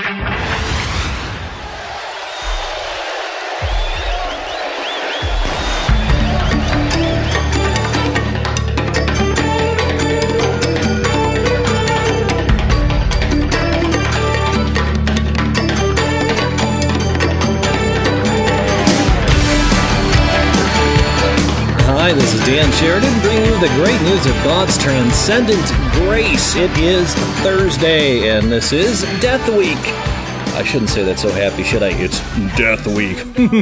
Hi, this is Dan Sheridan bringing you the great news of God's transcendent grace. It is Thursday, and this is Death Week. I shouldn't say that so happy, should I? It's Death Week.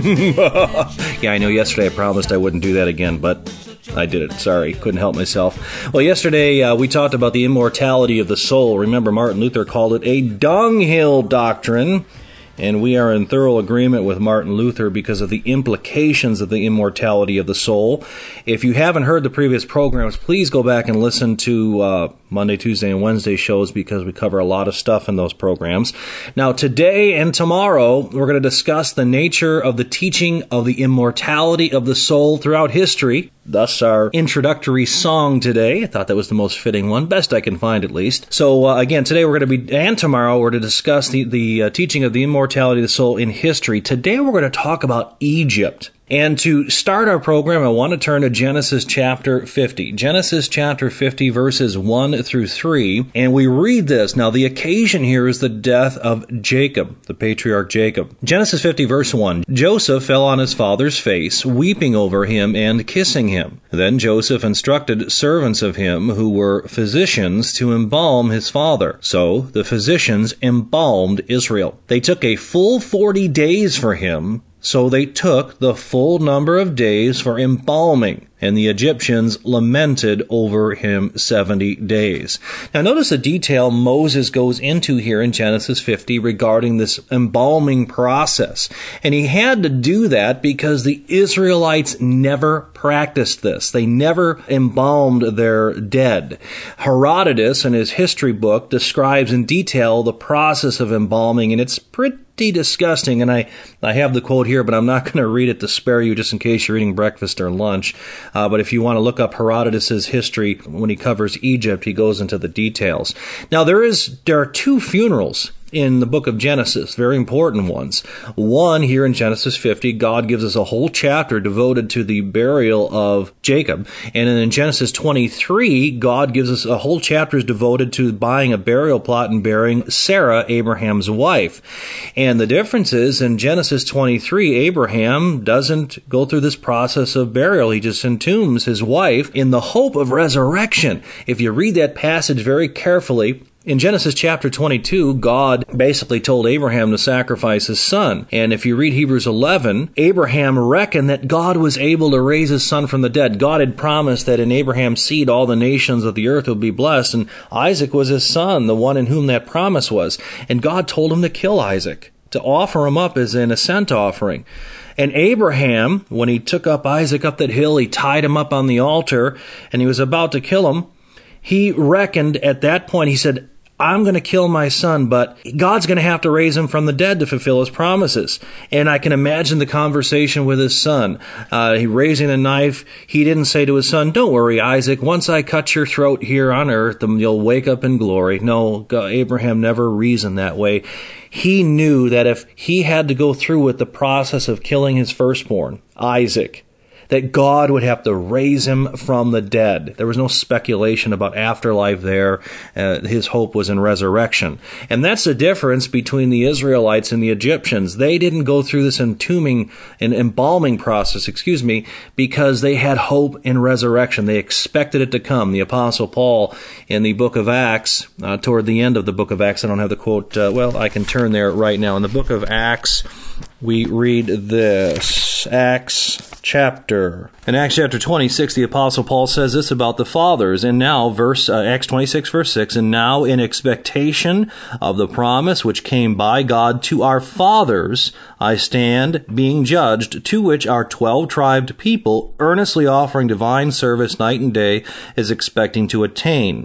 Yeah, I know yesterday I promised I wouldn't do that again, but I did it. Sorry, couldn't help myself. Well, yesterday we talked about the immortality of the soul. Remember, Martin Luther called it a dunghill doctrine. And we are in thorough agreement with Martin Luther because of the implications of the immortality of the soul. If you haven't heard the previous programs, please go back and listen to Monday, Tuesday, and Wednesday shows because we cover a lot of stuff in those programs. Now, today and tomorrow, we're going to discuss the nature of the teaching of the immortality of the soul throughout history. Thus, our introductory song today. I thought that was the most fitting one, best I can find at least. So, again, today we're going to be, and tomorrow, we're to discuss the teaching of the immortality of the soul in history. Today we're going to talk about Egypt. And to start our program, I want to turn to Genesis chapter 50. Genesis chapter 50, verses 1 through 3. And we read this. Now, the occasion here is the death of Jacob, the patriarch Jacob. Genesis 50, verse 1. Joseph fell on his father's face, weeping over him and kissing him. Then Joseph instructed servants of him who were physicians to embalm his father. So the physicians embalmed Israel. They took a full 40 days for him. So they took the full number of days for embalming, and the Egyptians lamented over him 70 days. Now notice the detail Moses goes into here in Genesis 50 regarding this embalming process. And he had to do that because the Israelites never practiced this. They never embalmed their dead. Herodotus, in his history book, describes in detail the process of embalming, and it's pretty disgusting, and I have the quote here, but I'm not going to read it to spare you just in case you're eating breakfast or lunch. But if you want to look up Herodotus' history, when he covers Egypt, he goes into the details. Now, there are two funerals in the book of Genesis, very important ones. One, here in Genesis 50, God gives us a whole chapter devoted to the burial of Jacob. And in Genesis 23, God gives us a whole chapter devoted to buying a burial plot and burying Sarah, Abraham's wife. And the difference is, in Genesis 23, Abraham doesn't go through this process of burial. He just entombs his wife in the hope of resurrection. If you read that passage very carefully, in Genesis chapter 22, God basically told Abraham to sacrifice his son. And if you read Hebrews 11, Abraham reckoned that God was able to raise his son from the dead. God had promised that in Abraham's seed all the nations of the earth would be blessed, and Isaac was his son, the one in whom that promise was. And God told him to kill Isaac, to offer him up as an ascent offering. And Abraham, when he took up Isaac up that hill, he tied him up on the altar, and he was about to kill him. He reckoned at that point, he said, I'm going to kill my son, but God's going to have to raise him from the dead to fulfill his promises. And I can imagine the conversation with his son. He raising a knife. He didn't say to his son, don't worry, Isaac, once I cut your throat here on earth, you'll wake up in glory. No, Abraham never reasoned that way. He knew that if he had to go through with the process of killing his firstborn, Isaac, that God would have to raise him from the dead. There was no speculation about afterlife there. His hope was in resurrection. And that's the difference between the Israelites and the Egyptians. They didn't go through this entombing and embalming process, because they had hope in resurrection. They expected it to come. The Apostle Paul in the book of Acts, toward the end of the book of Acts, I don't have the quote, I can turn there right now. In the book of Acts, we read this, In Acts chapter 26, the Apostle Paul says this about the fathers, and now, Acts 26, verse 6, and now in expectation of the promise which came by God to our fathers, I stand being judged, to which our 12-tribed people, earnestly offering divine service night and day, is expecting to attain.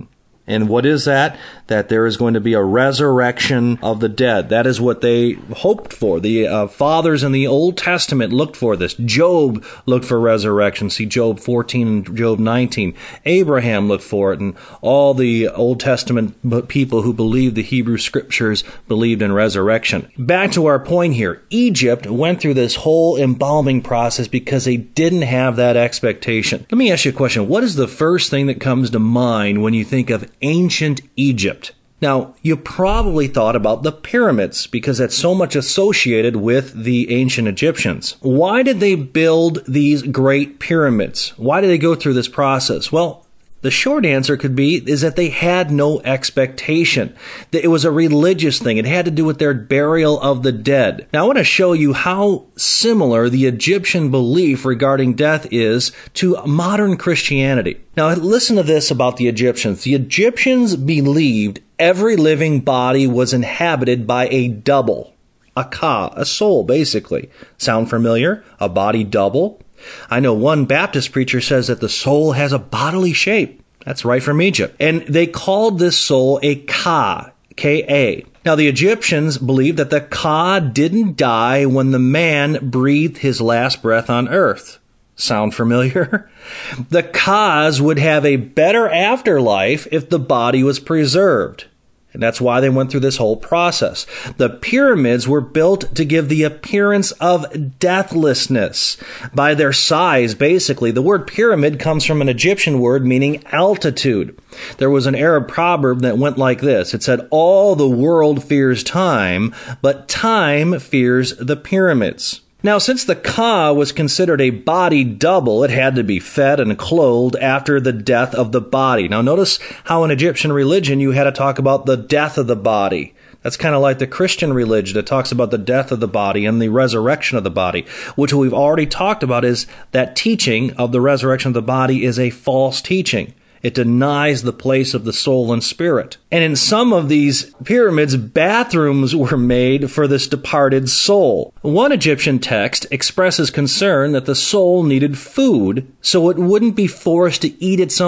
And what is that? That there is going to be a resurrection of the dead. That is what they hoped for. The fathers in the Old Testament looked for this. Job looked for resurrection. See Job 14 and Job 19. Abraham looked for it, and all the Old Testament people who believed the Hebrew Scriptures believed in resurrection. Back to our point here. Egypt went through this whole embalming process because they didn't have that expectation. Let me ask you a question. What is the first thing that comes to mind when you think of ancient Egypt? Now, you probably thought about the pyramids because that's so much associated with the ancient Egyptians. Why did they build these great pyramids? Why did they go through this process? Well, the short answer could be is that they had no expectation. That it was a religious thing. It had to do with their burial of the dead. Now, I want to show you how similar the Egyptian belief regarding death is to modern Christianity. Now, listen to this about the Egyptians. The Egyptians believed every living body was inhabited by a double. A ka, a soul, basically. Sound familiar? A body double? I know one Baptist preacher says that the soul has a bodily shape. That's right from Egypt. And they called this soul a ka, K-A. Now, the Egyptians believed that the ka didn't die when the man breathed his last breath on earth. Sound familiar? The kas would have a better afterlife if the body was preserved. And that's why they went through this whole process. The pyramids were built to give the appearance of deathlessness. By their size, basically, the word pyramid comes from an Egyptian word meaning altitude. There was an Arab proverb that went like this. It said, all the world fears time, but time fears the pyramids. Now, since the ka was considered a body double, it had to be fed and clothed after the death of the body. Now, notice how in Egyptian religion you had to talk about the death of the body. That's kind of like the Christian religion that talks about the death of the body and the resurrection of the body, which we've already talked about is that teaching of the resurrection of the body is a false teaching. It denies the place of the soul and spirit. And in some of these pyramids, bathrooms were made for this departed soul. One Egyptian text expresses concern that the soul needed food, so it wouldn't be forced to eat its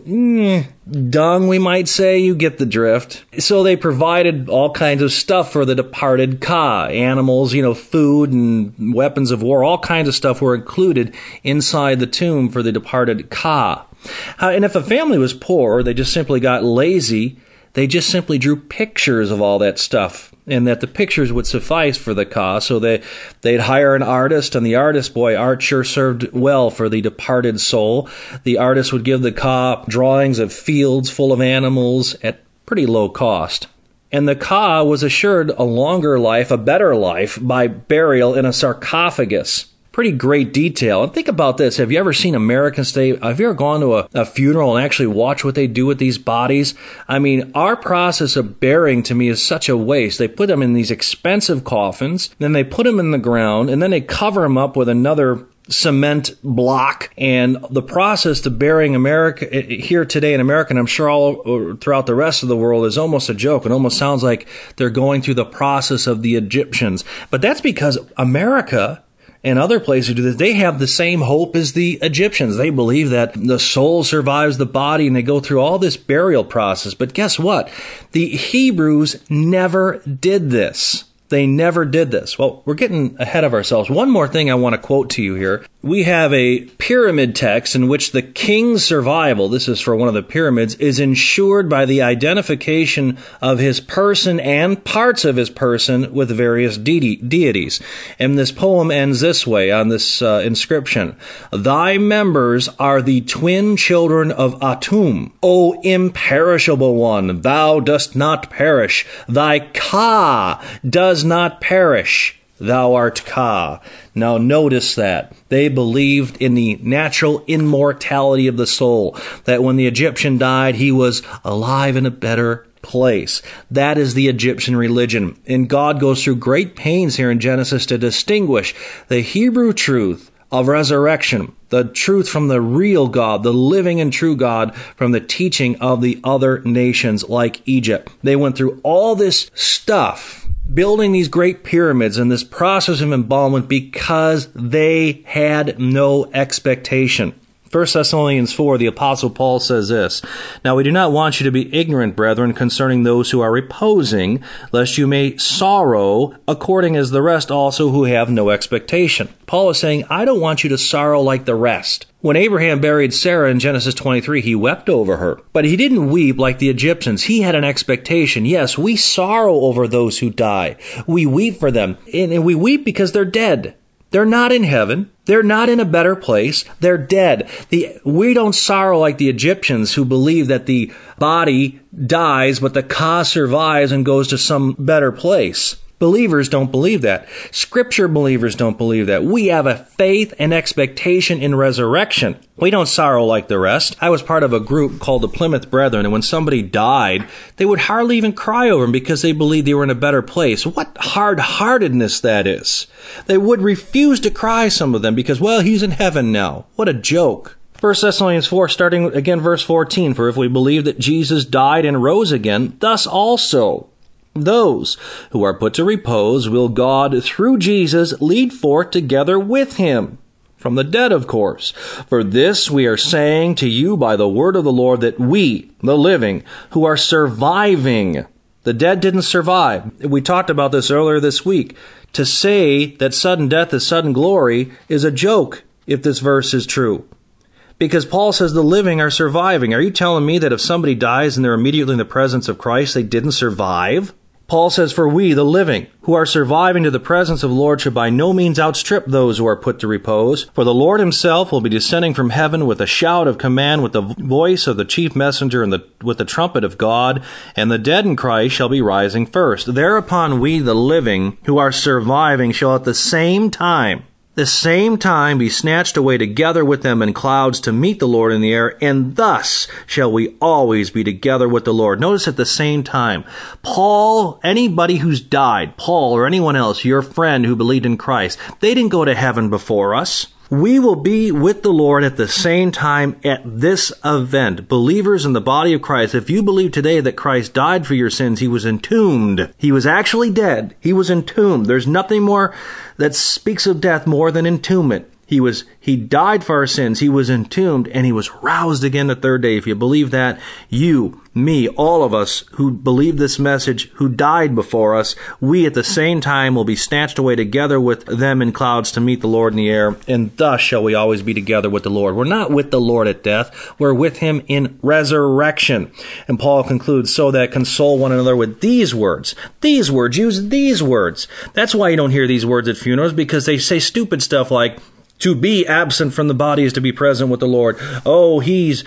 own dung, we might say. You get the drift. So they provided all kinds of stuff for the departed ka. Animals, food and weapons of war, all kinds of stuff were included inside the tomb for the departed ka. And if a family was poor, or they just simply got lazy, they just simply drew pictures of all that stuff, and that the pictures would suffice for the ka. So they'd hire an artist, and the artist, art sure served well for the departed soul. The artist would give the ka drawings of fields full of animals at pretty low cost. And the ka was assured a longer life, a better life, by burial in a sarcophagus. Pretty great detail. And think about this. Have you ever seen Americans today? Have you ever gone to a funeral and actually watched what they do with these bodies? I mean, our process of burying to me is such a waste. They put them in these expensive coffins, then they put them in the ground, and then they cover them up with another cement block. And the process to burying America here today in America, and I'm sure all throughout the rest of the world, is almost a joke. It almost sounds like they're going through the process of the Egyptians. But that's because America and other places do this. They have the same hope as the Egyptians. They believe that the soul survives the body, and they go through all this burial process. But guess what? The Hebrews never did this. They never did this. Well, we're getting ahead of ourselves. One more thing I want to quote to you here. We have a pyramid text in which the king's survival, this is for one of the pyramids, is ensured by the identification of his person and parts of his person with various deities. And this poem ends this way on this inscription. Thy members are the twin children of Atum. O imperishable one, thou dost not perish. Thy ka does not perish. Thou art Ka. Now notice that. They believed in the natural immortality of the soul, that when the Egyptian died, he was alive in a better place. That is the Egyptian religion. And God goes through great pains here in Genesis to distinguish the Hebrew truth of resurrection, the truth from the real God, the living and true God, from the teaching of the other nations like Egypt. They went through all this stuff, building these great pyramids and this process of embalmment, because they had no expectation. 1 Thessalonians 4, the Apostle Paul says this, "Now we do not want you to be ignorant, brethren, concerning those who are reposing, lest you may sorrow, according as the rest also who have no expectation." Paul is saying, I don't want you to sorrow like the rest. When Abraham buried Sarah in Genesis 23, he wept over her. But he didn't weep like the Egyptians. He had an expectation. Yes, we sorrow over those who die. We weep for them. And we weep because they're dead. They're not in heaven. They're not in a better place. They're dead. We don't sorrow like the Egyptians who believe that the body dies, but the ka survives and goes to some better place. Believers don't believe that. Scripture believers don't believe that. We have a faith and expectation in resurrection. We don't sorrow like the rest. I was part of a group called the Plymouth Brethren, and when somebody died, they would hardly even cry over them because they believed they were in a better place. What hard-heartedness that is. They would refuse to cry, some of them, because, well, he's in heaven now. What a joke. 1 Thessalonians 4, starting again verse 14, "For if we believe that Jesus died and rose again, thus also those who are put to repose will God, through Jesus, lead forth together with him." From the dead, of course. "For this we are saying to you by the word of the Lord, that we, the living, who are surviving," the dead didn't survive. We talked about this earlier this week. To say that sudden death is sudden glory is a joke, if this verse is true. Because Paul says the living are surviving. Are you telling me that if somebody dies and they're immediately in the presence of Christ, they didn't survive? Paul says, "For we, the living, who are surviving to the presence of the Lord, should by no means outstrip those who are put to repose. For the Lord himself will be descending from heaven with a shout of command, with the voice of the chief messenger, and with the trumpet of God, and the dead in Christ shall be rising first. Thereupon we, the living, who are surviving, shall at the same time be snatched away together with them in clouds to meet the Lord in the air, and thus shall we always be together with the Lord." Notice at the same time. Paul, anybody who's died, Paul or anyone else, your friend who believed in Christ, they didn't go to heaven before us. We will be with the Lord at the same time at this event. Believers in the body of Christ, if you believe today that Christ died for your sins, he was entombed. He was actually dead. He was entombed. There's nothing more that speaks of death more than entombment. He died for our sins. He was entombed, and he was roused again the third day. If you believe that, you, me, all of us who believe this message, who died before us, we at the same time will be snatched away together with them in clouds to meet the Lord in the air, and thus shall we always be together with the Lord. We're not with the Lord at death. We're with him in resurrection. And Paul concludes, "So that console one another with these words." These words, use these words. That's why you don't hear these words at funerals, because they say stupid stuff like, "To be absent from the body is to be present with the Lord." Oh, he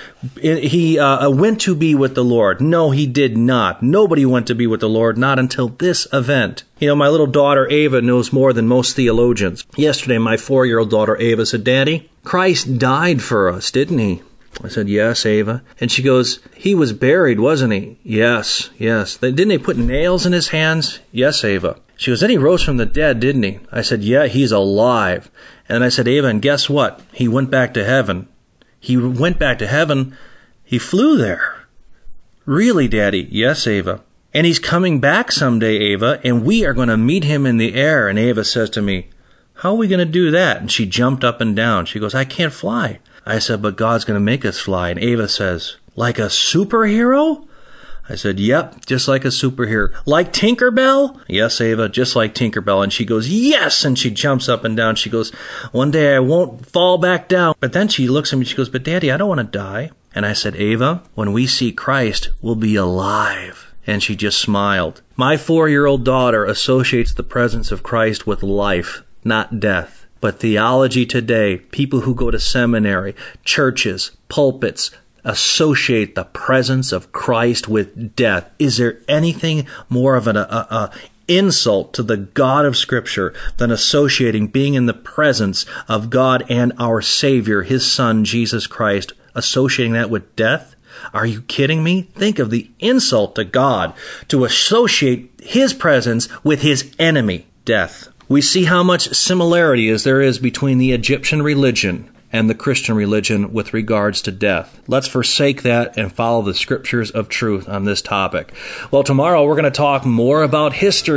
went to be with the Lord. No, he did not. Nobody went to be with the Lord, not until this event. You know, my little daughter Ava knows more than most theologians. Yesterday, my 4-year-old daughter Ava said, "Daddy, Christ died for us, didn't he?" I said, "Yes, Ava." And she goes, "He was buried, wasn't he?" Yes. Didn't they put nails in his hands?" "Yes, Ava." She goes, "Then he rose from the dead, didn't he?" I said, "Yeah, he's alive." And I said, "Ava, and guess what? He went back to heaven." "He went back to heaven? He flew there." "Really, Daddy?" "Yes, Ava." "And he's coming back someday, Ava, and we are going to meet him in the air." And Ava says to me, "How are we going to do that?" And she jumped up and down. She goes, "I can't fly." I said, "But God's going to make us fly." And Ava says, "Like a superhero?" I said, "Yep, just like a superhero." "Like Tinkerbell?" "Yes, Ava, just like Tinkerbell." And she goes, "Yes!" And she jumps up and down. She goes, "One day I won't fall back down." But then she looks at me, she goes, "But Daddy, I don't want to die." And I said, "Ava, when we see Christ, we'll be alive." And she just smiled. My 4-year-old daughter associates the presence of Christ with life, not death. But theology today, people who go to seminary, churches, pulpits, associate the presence of Christ with death. Is there anything more of an insult to the God of Scripture than associating being in the presence of God and our Savior, His Son, Jesus Christ, associating that with death? Are you kidding me? Think of the insult to God to associate His presence with His enemy, death. We see how much similarity as there is between the Egyptian religion and the Christian religion with regards to death. Let's forsake that and follow the Scriptures of truth on this topic. Well, tomorrow we're going to talk more about history.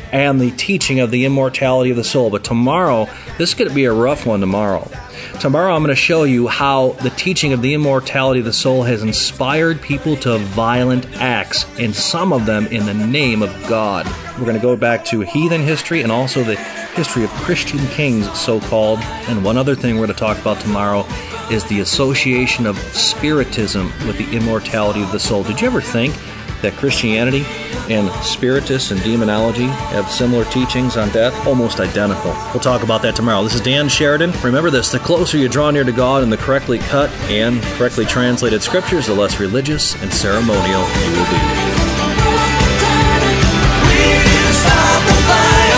and the teaching of the immortality of the soul. But tomorrow, this is going to be a rough one tomorrow. Tomorrow I'm going to show you how the teaching of the immortality of the soul has inspired people to violent acts, and some of them in the name of God. We're going to go back to heathen history and also the history of Christian kings, so-called. And one other thing we're going to talk about tomorrow is the association of spiritism with the immortality of the soul. Did you ever think that Christianity and spiritists and demonology have similar teachings on death? Almost identical. We'll talk about that tomorrow. This is Dan Sheridan. Remember this, the closer you draw near to God in the correctly cut and correctly translated scriptures, the less religious and ceremonial you will be. We stop the fight.